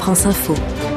France Info.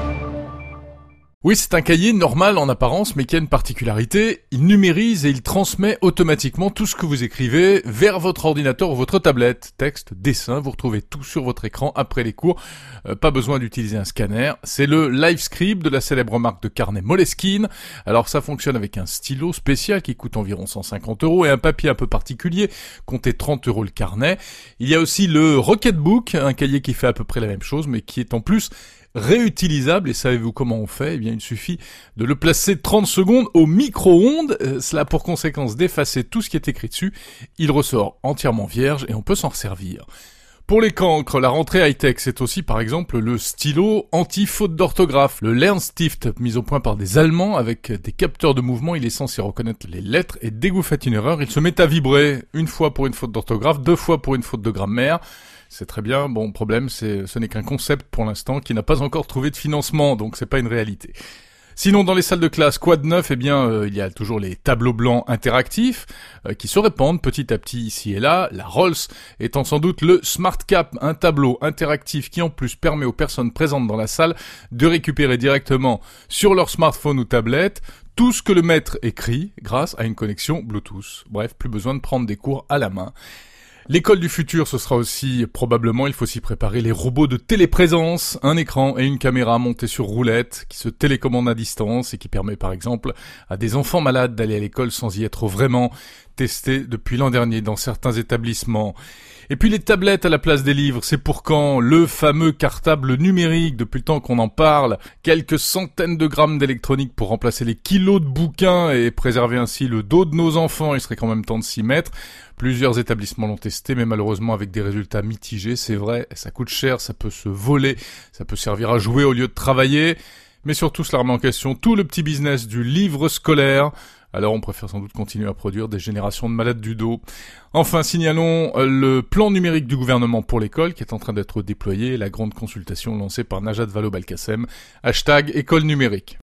Oui, c'est un cahier normal en apparence, mais qui a une particularité. Il numérise et il transmet automatiquement tout ce que vous écrivez vers votre ordinateur ou votre tablette. Texte, dessin, vous retrouvez tout sur votre écran après les cours. Pas besoin d'utiliser un scanner. C'est le LiveScript de la célèbre marque de carnet Moleskine. Alors ça fonctionne avec un stylo spécial qui coûte environ 150 € et un papier un peu particulier, comptez 30 € le carnet. Il y a aussi le Rocketbook, un cahier qui fait à peu près la même chose, mais qui est en plus réutilisable. Et savez-vous comment on fait ? Eh bien, il suffit de le placer 30 secondes au micro-ondes. Cela a pour conséquence d'effacer tout ce qui est écrit dessus. Il ressort entièrement vierge et on peut s'en resservir. Pour les cancres, la rentrée high-tech, c'est aussi par exemple le stylo anti-faute d'orthographe, le Lernstift, mis au point par des Allemands avec des capteurs de mouvement. Il est censé reconnaître les lettres et dès que vous faites une erreur, il se met à vibrer. Une fois pour une faute d'orthographe, 2 fois pour une faute de grammaire. C'est très bien. Bon, problème, ce n'est qu'un concept pour l'instant qui n'a pas encore trouvé de financement, donc c'est pas une réalité. Sinon, dans les salles de classe, quoi de neuf ? Eh bien, il y a toujours les tableaux blancs interactifs qui se répandent petit à petit ici et là. La Rolls étant sans doute le Smart Cap, un tableau interactif qui en plus permet aux personnes présentes dans la salle de récupérer directement sur leur smartphone ou tablette tout ce que le maître écrit grâce à une connexion Bluetooth. Bref, plus besoin de prendre des cours à la main. L'école du futur, ce sera aussi, probablement, il faut s'y préparer, les robots de téléprésence, un écran et une caméra montée sur roulette qui se télécommandent à distance et qui permet par exemple à des enfants malades d'aller à l'école sans y être vraiment testé depuis l'an dernier dans certains établissements. Et puis les tablettes à la place des livres, c'est pour quand ? Le fameux cartable numérique, depuis le temps qu'on en parle, quelques centaines de grammes d'électronique pour remplacer les kilos de bouquins et préserver ainsi le dos de nos enfants, il serait quand même temps de s'y mettre. Plusieurs établissements l'ont testé, mais malheureusement avec des résultats mitigés, c'est vrai, ça coûte cher, ça peut se voler, ça peut servir à jouer au lieu de travailler, mais surtout cela remet en question tout le petit business du livre scolaire. Alors on préfère sans doute continuer à produire des générations de malades du dos. Enfin, signalons le plan numérique du gouvernement pour l'école qui est en train d'être déployé et la grande consultation lancée par Najat Vallaud-Belkacem, #école numérique.